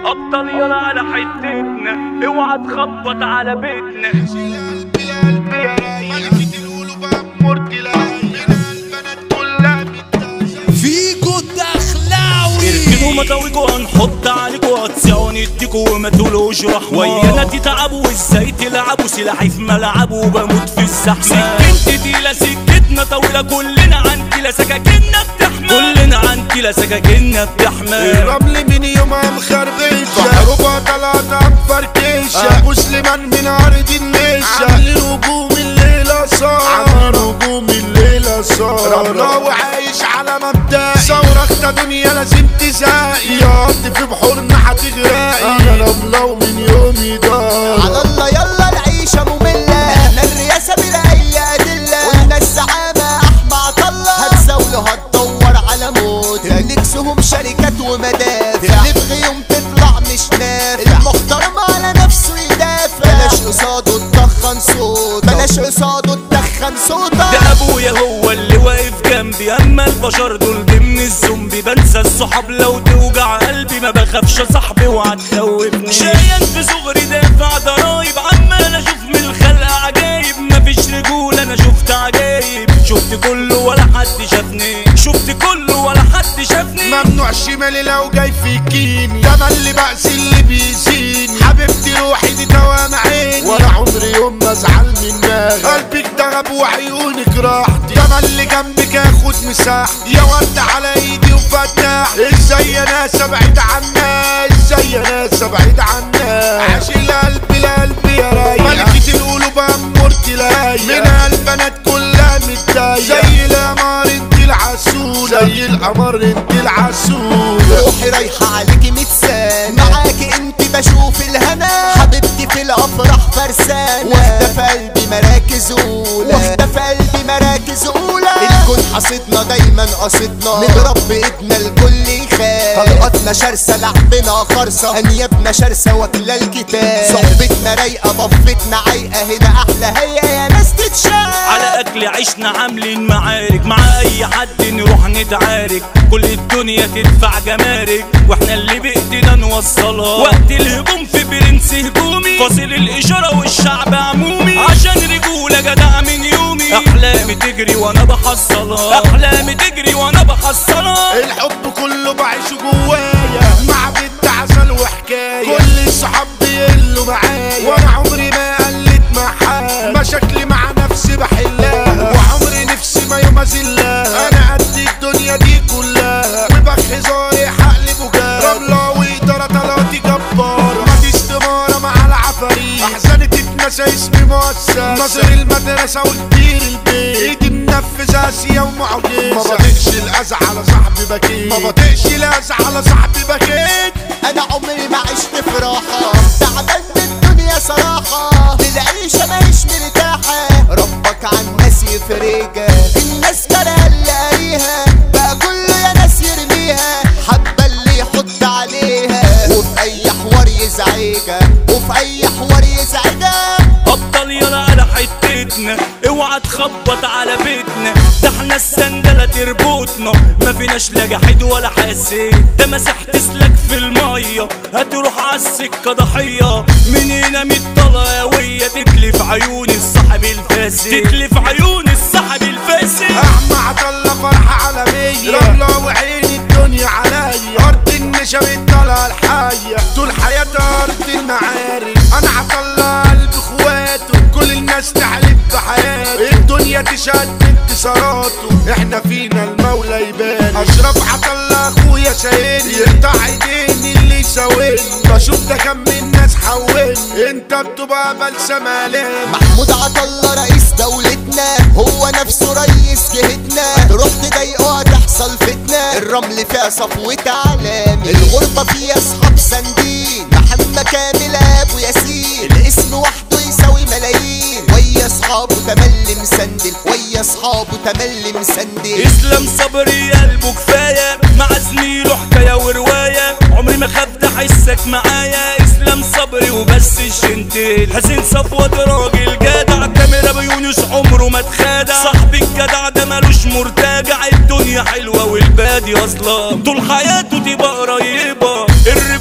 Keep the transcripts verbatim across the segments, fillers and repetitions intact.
ابطال يلا على حتتنا، اوعى تخبط على بيتنا. قلبي قلبي يا رايق ملكة القلوب امورتي لايق البنات كلها متضايقة فيكو الدخلاوي اركنوا مطاويكوا هنحط عليكوا هتسعوا نديكوا وما تقولوش رحمة. ويانا تتعبوا وازاي تلعبوا، سلاحي في ملعبه وبموت في الزحمة. سكنتي تقيلة سكتنا طويلة، كلنا عن كلا سكاكيننا بتحمى، كلنا عن كلا سكاكيننا بتحمى. الرمل من يومها مخربشة بحروبها طلعت مفركشة ابو سليمان من ارض النشا عاملين هجوم الليلة صار عاملين هجوم الليلة صار رملة وعايش على مبدأ ثورة اختا دنيا لازم تزاقي يقضي في بحورنا هتغرقي انا رملة ومن يومي ضايع على الله يلا العيشة مملة، احنا الرئاسة بلا اي ادلة، واحنا الزعامة احمى عطلة. هتزاولوا هتدور على موت، نكسهم شركات ومدافع، اللي في غيوم تطلع مش نافع، المحترم على نفسه يدافع. بلاش قصاده تدخن صوت، بلاش قصاده تدخن صوتك. ده ابويا هو اللي واقف جنبي، اما البشر دول ضمن الزومبي. بنسى الصحاب لو توجع قلبي، ما بخافش يا صاحبي وهتخوفني. شايل في صغري دافع ضرايب، عمال اشوف من الخلق عجايب. مفيش رجولة انا شفت عجايب، شفت كله ولا حد شافني، شفت كله ولا حد شافني. ممنوع شمالي لو جاي فيكيني، ده اللي بأس اللي بيزيني. حبيبتي روحي دي دوام عيني، ولا عمري يوم ما ازعل منها. قلبك دغب وعيونك راحتي، ده اللي جنبك اخد مساحتي. يا ورد على ايدي وفتح، ازاي يا ناس ابعد عنها، ازاي يا ناس ابعد عنها. عاشق قلبي لقلبي يا رايق ملكة القلوب امورتي لايق، منها البنات كلها متضايقة. زي القمر انت العسولة، زي القمر انت العسولة. روحي رايحة عليكي متسانة، معاكي انت بشوف الهنا. حبيبتي في الافراح فرسانة، واخدة في قلبي مراكز اولى، واخدة في قلبي مراكز اولى. الكون حصدنا دايما قصدنا، نضرب بايدنا الكل يخاف. طلقاتنا شرسة لعبنا خرصة، انيابنا شرسة واكلة الكتاب. صحبتنا رايقة ضفتنا عايقة، هنا احلى هي يا ناس تتشاف. على اكل عشنا عاملين معارك، مع اي حد نروح نتعارك. كل الدنيا تدفع جمارك، واحنا اللي بايدينا نوصلها. وقت الهجوم في برنس هجومي، فاصل الاشاره والشعب عمومي. عشان رجوله جدع من يومي، احلامي تجري وانا بحصلها، احلامي تجري وانا بحصلها. الحب كله بعيشه جوايا، مع بنت عسل وحكايه. كل الصحاب بيقلوا معايا، وانا عمري ما قلت معاها. مشاكلي مع نفسي بحلها، وعمري نفسي ما يوم ازلها. انا قد الدنيا دي كلها، وبخي زاري حقلب وجاه. رملة وإدارة طلعتي جبارة، ما دي استمارة مع العفاريت. احزاني تتنسى اسمي مؤثر، ناظر المدرسة وكبير البيت. ايدي منفذة اسيا ومعجزة، ما بطيقش الاذى على صاحبي بكيت، ما بطيقش الاذى على صاحبي بكيت. انا عمري ما عشت في راحة، تعبان من الدنيا صراحة. للعيشة ماهيش مرتاحة، ربك عن الناس يفرجها. الناس كره اللي قاريها، بقى كله يا ناس يرميها. حبة اللي يحط عليها، وفي اي حوار يزعجها، وفي اي حوار يزعجها. ابطال يلا على حتتنا، اوعى تخبط على بيتنا. ده احنا السندلة تربطنا، ما فيناش لا جحيد ولا حسيت. ده مسح تسلك في المية، هتروح عالسكة ضحية. من هنا مية هوية تتلف عيون الصاحب الفاسد، تتلف عيون الصاحب الفاسد. احمى عطلة فرحة عالمية، رملة وعين الدنيا عليا. ارض النشا بالطلعة الحية، طول حياتها ارض المعارك. انا عطلة قلب اخواته، كل الناس تحلف بحياته. الدنيا تشهد بانتصاراته، احنا فينا المولى يبان. اشرف عطلة اخويا شايلني، يقطع ايديني اللي يساويني. بشوف ده كم من ناس حولني، انت بتبقى بلسم الام. محمود عطلة رئيس دولتنا، هو نفسه رئيس جهتنا. تروح تضايقه هتحصل فتنة، الرمل فيها صفوة علامي. الغربة فيها اصحاب سندين، محمد كامل ابو ياسين. الاسم وحده يساوي ملايين، ويا اصحابه تملي مسندل، ويا اصحابه تملي مسندل. اسلام صبري قلبه كفايه، مع زميله حكايه وروايه. عمري ما خاف ده حسك معايا، اسلام صبري وبس الشنتين. حسين صفوت راجل جدع، كاميرا بيونس عمره ما اتخادع. صاحبي الجدع ده مالوش مرتجع، الدنيا حلوه والبادي اصلا طول حياته تبقى قريبه. الرجوله من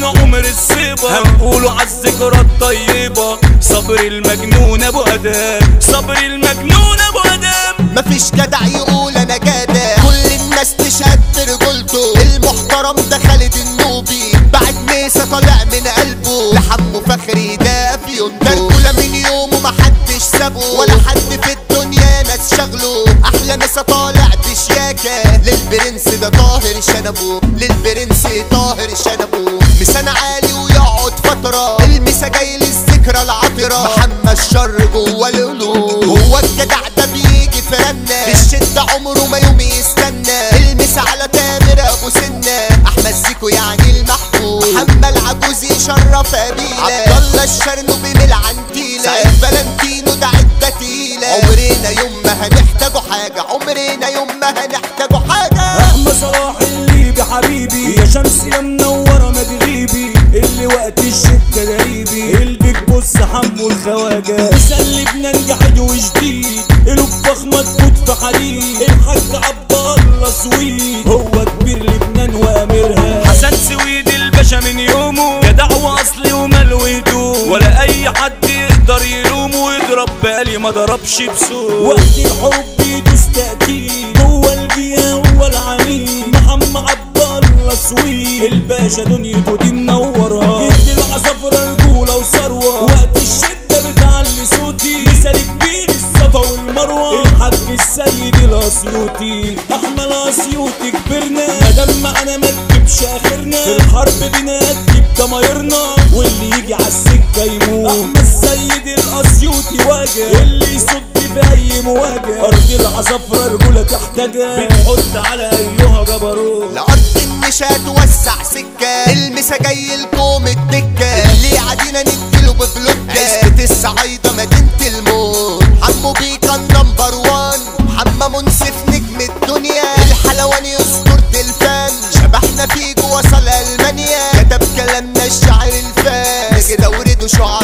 عمر الصيبة هنقوله عالذكرى الطيبة صبر المجنون ابو ادم صبر المجنون ابو ادم مفيش جدع يقول انا جدع كل الناس تشهد برجولته المحترم ده خالد النوبي بعد ميسا طالع من قلبه لحمه فخري ده في يوم ده من يومه محدش سابه ولا حد في الدنيا ناس شغله احلى مسا طالع بشياكة للبرنس ده طاهر شنبه للبرنس طاهر شنبه مسانا عالي ويقعد فترة المسا جاي للذكرى العطرة محمد الشر جوه القلوب هو الجدع ده بيجي في رنة في الشدة عمره ما يوم يستنى المسا على تامر ابو سنة احمد زيكو يعني المحبوب محمد العجوز يشرف قبيلة عبد الله الشرنوبي من العنتيلة سعيد فالنتينو ده عدة تقيلة عمرنا يوم ما هنحتاجوا حاجة عمرنا يوم ما هنحتاجوا حاجة احمد صلاح الليبي حبيبي يا شمس يا منورة ما تغيبي اللي وقت الشدة قريبي البيج بص حمو الخواجة مثال لبنان جحد وجديد قلوب فخمة تفوت في حديد الحاج عبد الله سويد هو كبير لبنان وامرها حسن سويد الباشا من يومه جدع واصلي وملويته ولا اي حد يقدر يلومه ويضرب بالي ما ضربش بسوق وقت الحب يدوس تأكيد هو الجيا هو العميد محمد عبد الله سويد الباشا دنيته دي منورها يدي العصافرة رجولة وثروة وقت الشدة بتعلي صوتي مثال كبير الصفا والمروة الحاج السيد الاسيوطي احمد الاسيوطي كبرنا مادام معانا ما تجيبش اخرنا في الحرب دي نجيب ضمايرنا واللي يجي عالسكة يموت احمد السيد الاسيوطي واجه اللي يصد في اي مواجهة ارض العصافرة رجولة تحتاجها بنحط على ايها جبروت لأرض مش هتوسع سكة المسا جاي لكم الدكة اللي عادينا نديله ببلوكة عزبة الصعايدة مدينة الموت حمو بيكا النمبر وان حمى منصف نجم الدنيا الحلواني اسطورة الفن شبحنا فيه وصل المانيا كتب كلامنا الشاعر الفان نجد ورده شعار